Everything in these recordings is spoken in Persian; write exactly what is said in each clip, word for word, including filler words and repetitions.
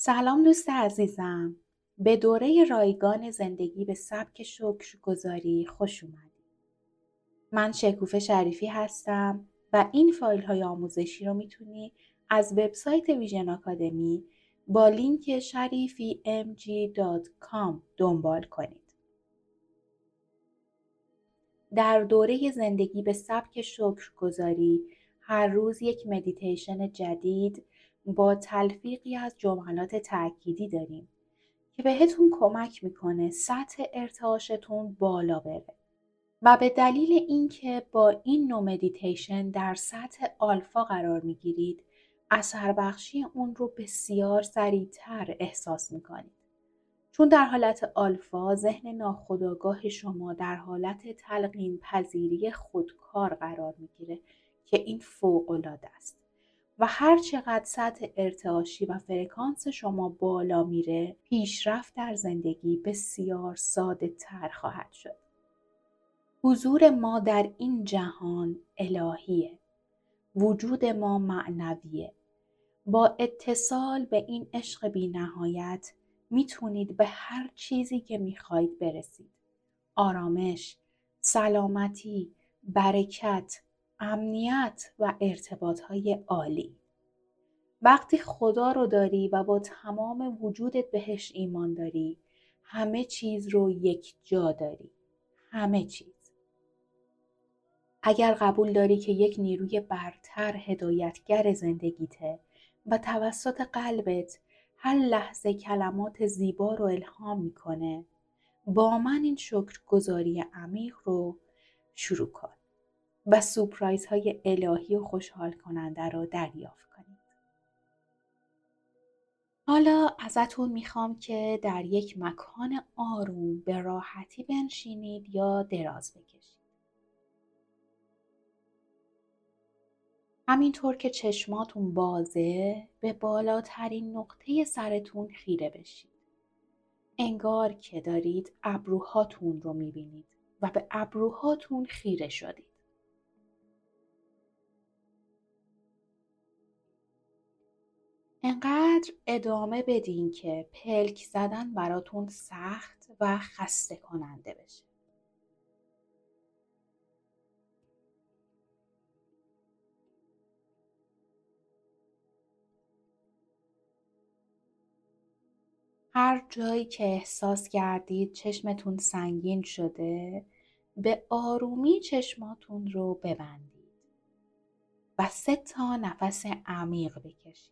سلام دوست عزیزم. به دوره رایگان زندگی به سبک شکرگزاری خوش اومدید. من شکوفه شریفی هستم و این فایل های آموزشی رو میتونی از وبسایت ویژن آکادمی با لینک شریفی ام جی دات کام دنبال کنید. در دوره زندگی به سبک شکرگزاری هر روز یک مدیتیشن جدید با تلفیقی از جملات تأکیدی داریم که بهتون کمک میکنه سطح ارتعاشتون بالا بره و به دلیل اینکه با این نوع مدیتیشن در سطح آلفا قرار میگیرید اثر بخشی اون رو بسیار سریعتر احساس میکنید. چون در حالت آلفا ذهن ناخودآگاه شما در حالت تلقین پذیری خودکار قرار میگیره که این فوق‌العاده است و هر چقدر سطح ارتعاشی و فرکانس شما بالا میره پیشرفت در زندگی بسیار ساده تر خواهد شد. حضور ما در این جهان الهیه. وجود ما معنویه. با اتصال به این عشق بی نهایت میتونید به هر چیزی که میخواید برسید. آرامش، سلامتی، برکت، امنیت و ارتباطهای عالی. وقتی خدا رو داری و با تمام وجودت بهش ایمان داری، همه چیز رو یک جا داری. همه چیز. اگر قبول داری که یک نیروی برتر هدایتگر زندگیته و توسط قلبت هر لحظه کلمات زیبا رو الهام میکنه، با من این شکرگزاری عمیق رو شروع کن و سورپرایز های الهی و خوشحال کننده رو دریافت کنید. حالا ازتون میخوام که در یک مکان آروم به راحتی بنشینید یا دراز بکشید. همینطور که چشماتون بازه به بالاترین نقطه سرتون خیره بشید. انگار که دارید ابروهاتون رو میبینید و به ابروهاتون خیره شدید. انقدر ادامه بدین که پلک زدن براتون سخت و خسته کننده بشه. هر جایی که احساس کردید چشمتون سنگین شده، به آرومی چشماتون رو ببندید و سه تا نفس عمیق بکشید.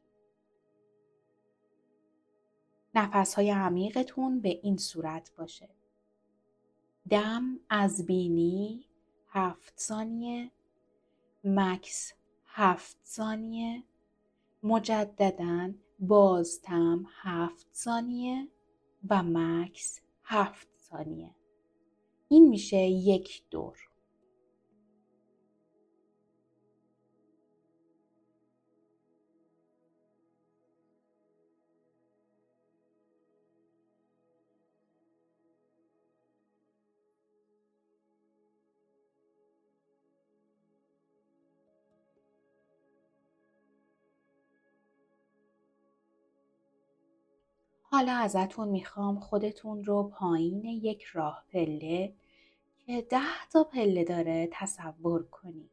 نفس‌های عمیقتون به این صورت باشه: دم از بینی هفت ثانیه، مکس هفت ثانیه، مجدداً بازتم هفت ثانیه و مکس هفت ثانیه. این میشه یک دور. حالا ازتون میخوام خودتون رو پایین یک راه پله که ده تا پله داره تصور کنید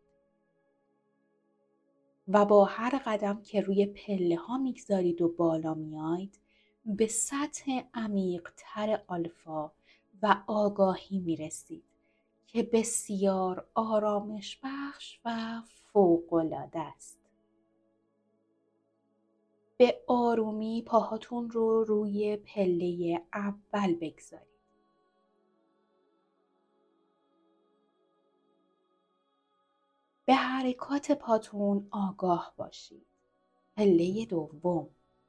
و با هر قدم که روی پله ها میگذارید و بالا میاید به سطح عمیق تر آلفا و آگاهی میرسید که بسیار آرامش بخش و فوق‌العاده است. به آرومی پاهاتون رو روی پله اول بگذارید. به حرکات پاتون آگاه باشید. پله دوم،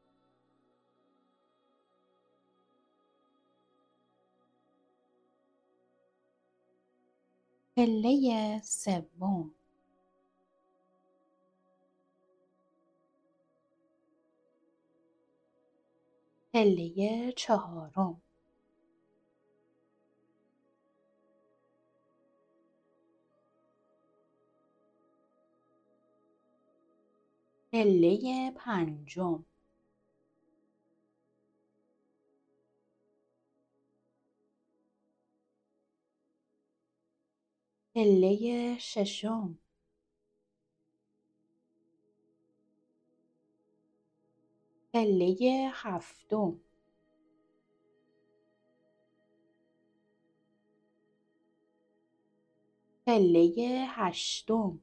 پله سوم، پله چهارم، پله پنجم، پله ششم، پله هفتم، پله هشتم،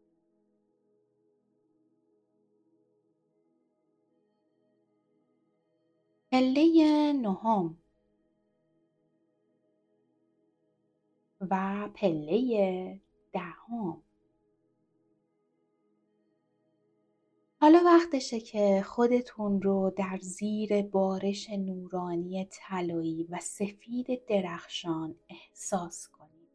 پله نهم و پله دهم. حالا وقتشه که خودتون رو در زیر بارش نورانی طلایی و سفید درخشان احساس کنید.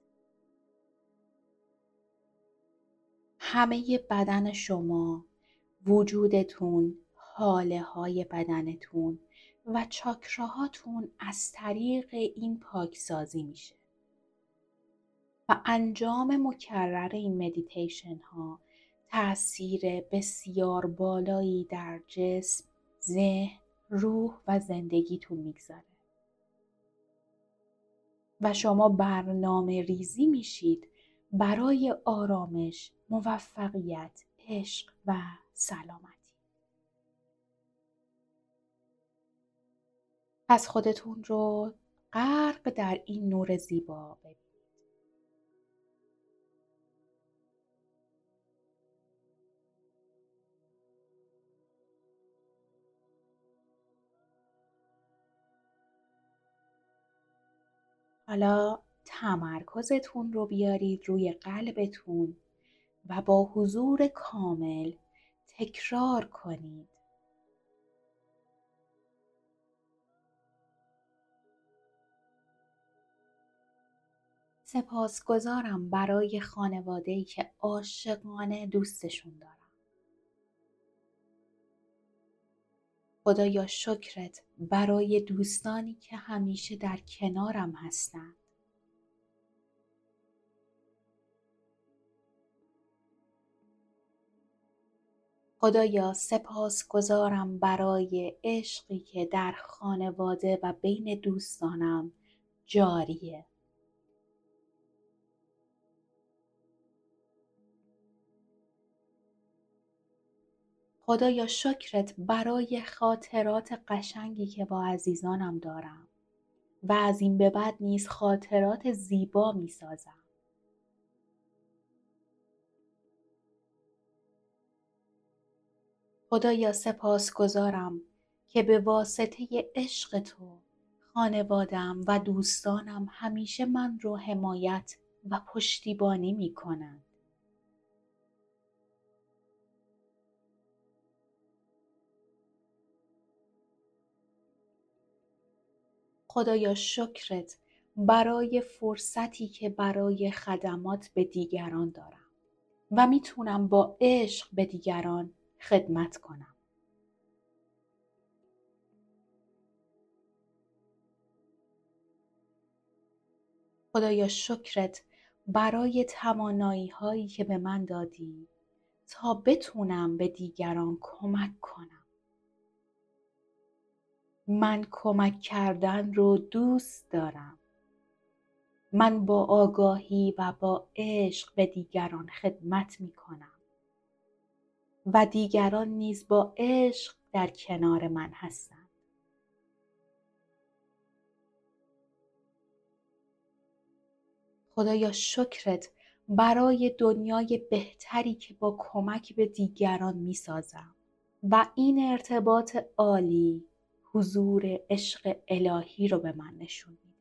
همه بدن شما، وجودتون، حاله های بدنتون و چاکراهاتون از طریق این پاکسازی میشه و انجام مکرر این مدیتیشن ها تأثیر بسیار بالایی در جسم، ذهن، روح و زندگیتون میگذاره و شما برنامه ریزی میشید برای آرامش، موفقیت، عشق و سلامتی. پس خودتون رو غرق در این نور زیبا ببینید. حالا تمرکزتون رو بیارید روی قلبتون و با حضور کامل تکرار کنید: سپاسگزارم برای خانواده‌ای که عاشقانه دوستشون دارم. خدایا شکرت برای دوستانی که همیشه در کنارم هستند. خدایا سپاسگزارم برای عشقی که در خانواده و بین دوستانم جاریه. خدایا شکرت برای خاطرات قشنگی که با عزیزانم دارم و از این به بعد نیز خاطرات زیبا می سازم. خدایا سپاسگزارم که به واسطه عشق تو خانوادم و دوستانم همیشه من رو حمایت و پشتیبانی می کنند. خدایا شکرت برای فرصتی که برای خدمات به دیگران دارم و میتونم با عشق به دیگران خدمت کنم. خدایا شکرت برای توانایی هایی که به من دادی تا بتونم به دیگران کمک کنم. من کمک کردن رو دوست دارم. من با آگاهی و با عشق به دیگران خدمت می کنم و دیگران نیز با عشق در کنار من هستند. خدایا شکرت برای دنیای بهتری که با کمک به دیگران می سازم و این ارتباط عالی حضور عشق الهی رو به من نشون میده.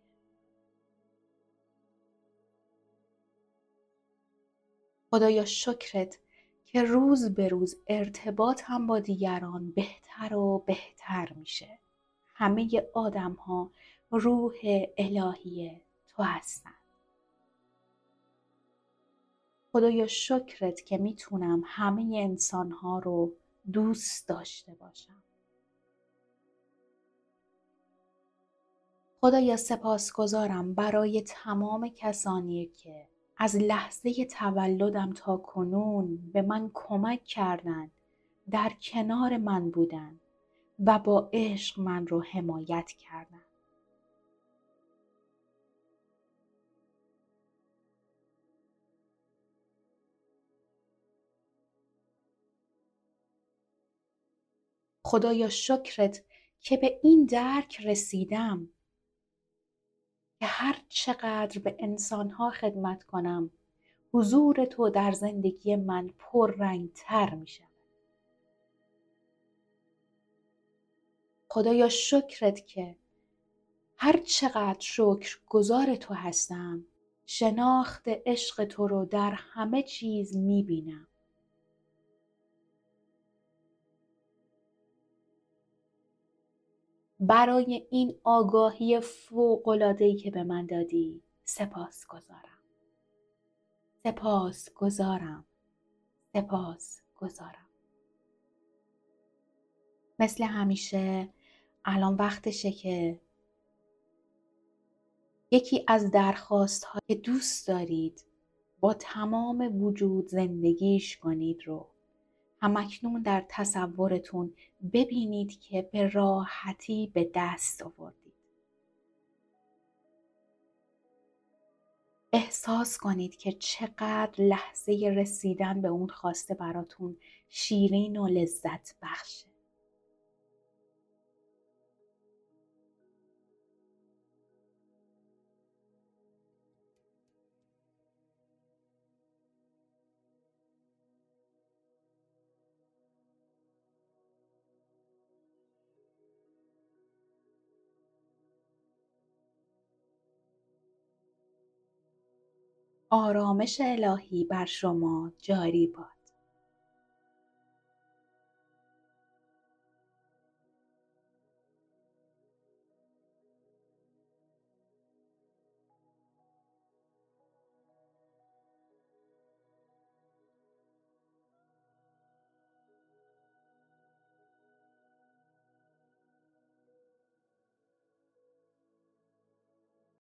خدایا شکرت که روز به روز ارتباطم با دیگران بهتر و بهتر میشه. همه آدم ها روح الهی تو هستن. خدایا شکرت که میتونم همه انسان ها رو دوست داشته باشم. خدایا سپاسگزارم برای تمام کسانی که از لحظه تولدم تا کنون به من کمک کردند، در کنار من بودند و با عشق من رو حمایت کردند. خدایا شکرت که به این درک رسیدم که هر چقدر به انسانها خدمت کنم حضور تو در زندگی من پررنگتر می شود. خدایا شکرت که هر چقدر شکر گزار تو هستم شناخت عشق تو رو در همه چیز می بینم. برای این آگاهی فوق‌العاده‌ای که به من دادی سپاس گزارم. سپاس گزارم. سپاس گزارم. مثل همیشه الان وقتشه که یکی از درخواست که دوست دارید با تمام وجود زندگیش کنید رو همکنون در تصورتون ببینید که به راحتی به دست آوردید. احساس کنید که چقدر لحظه رسیدن به اون خواسته براتون شیرین و لذت بخشه. آرامش الهی بر شما جاری باد.